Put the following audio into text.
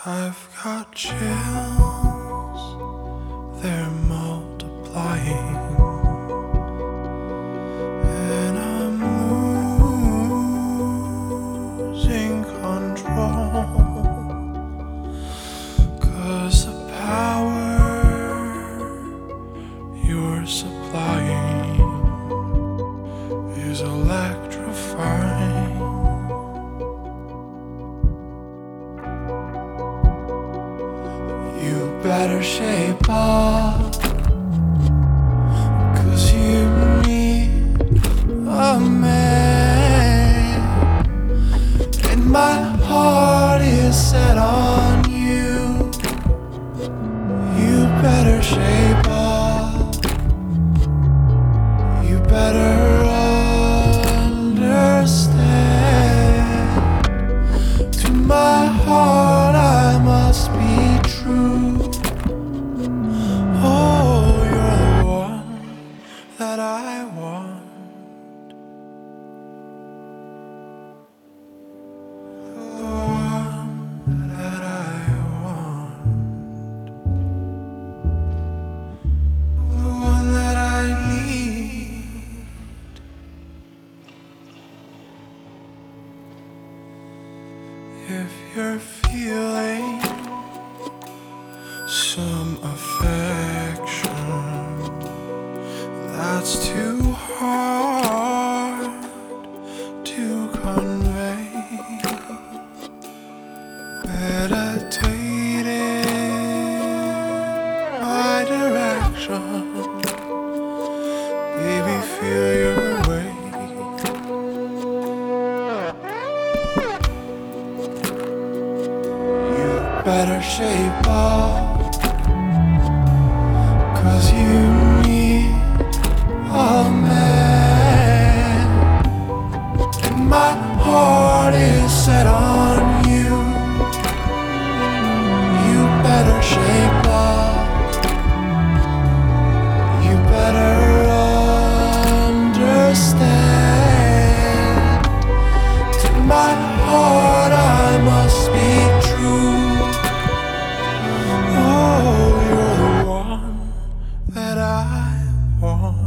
I've got chills, they're multiplying, and I'm losing control, 'cause the power you're supplying is electrifying. You better shape up, 'cause you need a man, and my heart is set on you. You better shape up, you better understand. To my heart I must be true. Oh, you're the one that I want. The one that I want. The one that I need. If you're feeling some affection that's too hard to convey, meditate in my direction. Baby, feel your way. You better shape up, 'cause you need a man, and my heart is set on you. You better shape up, you better understand. To my heart I must be true. Oh, you're the one that I want.